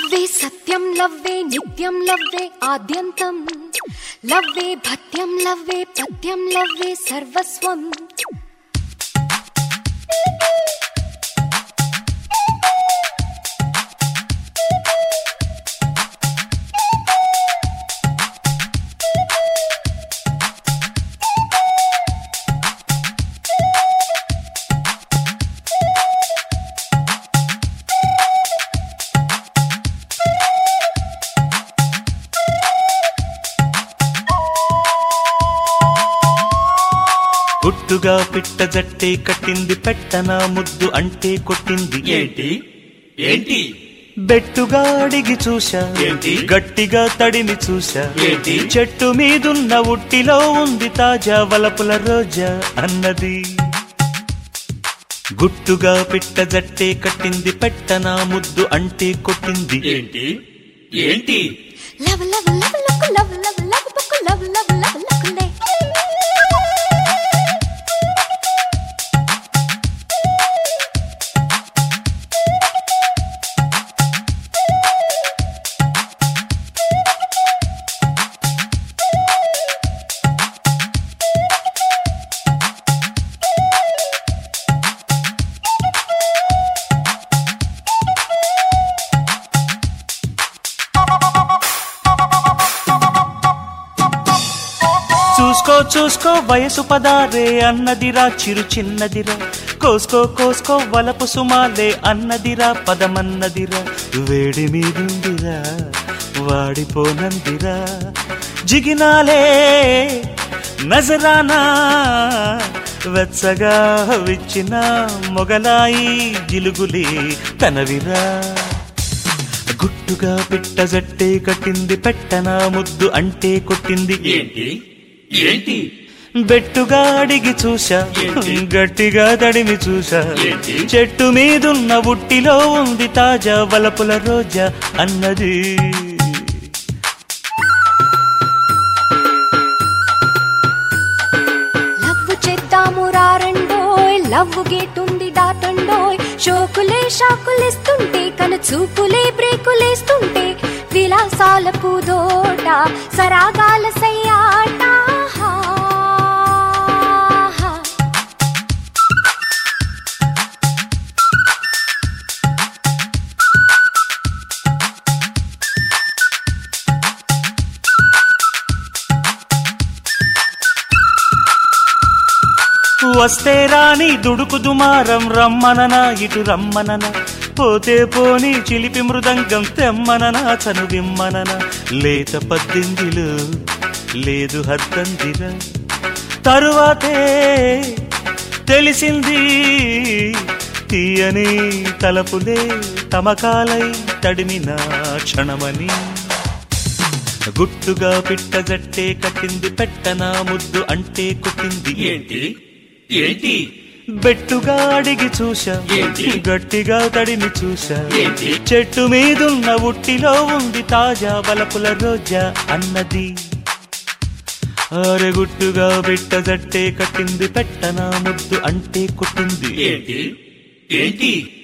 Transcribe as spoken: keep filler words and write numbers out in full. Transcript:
లవ్వే సత్యం లవ్వే నిత్యం లవ్వే ఆద్యంతం లవ్వే భత్యం లవ్వే పత్యం లవ్వే సర్వస్వం గుట్టుగా పిట్ట జట్టే కట్టింది పెట్టనా ముద్దు అంటే కొట్టింది ఏంటి ఏంటి బెట్టుగా అడిగి చూశా ఏంటి గట్టిగా తడిమి చూశా ఏంటి చెట్టు మీదున్న ఉట్టిలో ఉంది తాజా వలపుల రోజా అన్నది గుట్టుగా పిట్ట జట్టే కట్టింది పెట్టనా ముద్దు అంటే కొట్టింది ఏంటి ఏంటి love love love love love love love పక్కు లవ్ లవ్ లవ్ లవ్లే చూసుకో చూసుకో వయసు పదారే అన్నదిరా చిరు చిన్నదిరా కోసుకో కోసుకో వలపు సుమాలే అన్నదిరా పదమన్నదిరా వేడి మీదుందిరా వాడిపోనందిరా జిగినాలే నజరానా వెచ్చగా విచ్చిన మొగలాయి జిలుగులే తనవిరా గుట్టుగా పిట్ట జట్టే కట్టింది పెట్టనా ముద్దు అంటే కొట్టింది ఏంటి ఏంటి బెట్టుగా అడిగి చూశా ఏంటి? గట్టిగా తడిమి చూశా ఏంటి? చెట్టు మీదున్న ఉట్టిలో ఉంది తాజా వలపుల రోజా అన్నది లవ్ చేద్దాము రారండోయ్ లవ్ గేటుంది దాటండోయ్ షోకులే షాకులేస్తుంటే కను చూపులే బ్రేకులేస్తుంటే విలాసాల పూదోట సరాగాల సయ్యాట వస్తే రాని దుడుకు దుమారం రమ్మనన ఇటు రమ్మనన పోతే పోని చిలిపి మృదంగం తెమ్మనన చనువిమ్మనన లేత పద్దిందిలు లేదు హద్దందిరా తరువాతే తెలిసింది తీయని తలపులే తమకాలై తడిమిన క్షణమని గుట్టుగా పిట్ట జట్టే కట్టింది పెట్టనా ముద్దు అంటే కొట్టింది ఏంటి ఏంటి బెట్టుగా అడిగి చూశా ఏంటి? గట్టిగా తడిమి చూశా ఏంటి? చెట్టు మీదున్న ఉట్టిలో ఉంది తాజా వలపుల రోజా అన్నది అరెగుట్టుగా బిట్ట జట్టే కట్టింది పెట్టనా ముద్దు అంటే కొట్టింది ఏంటి ఏంటి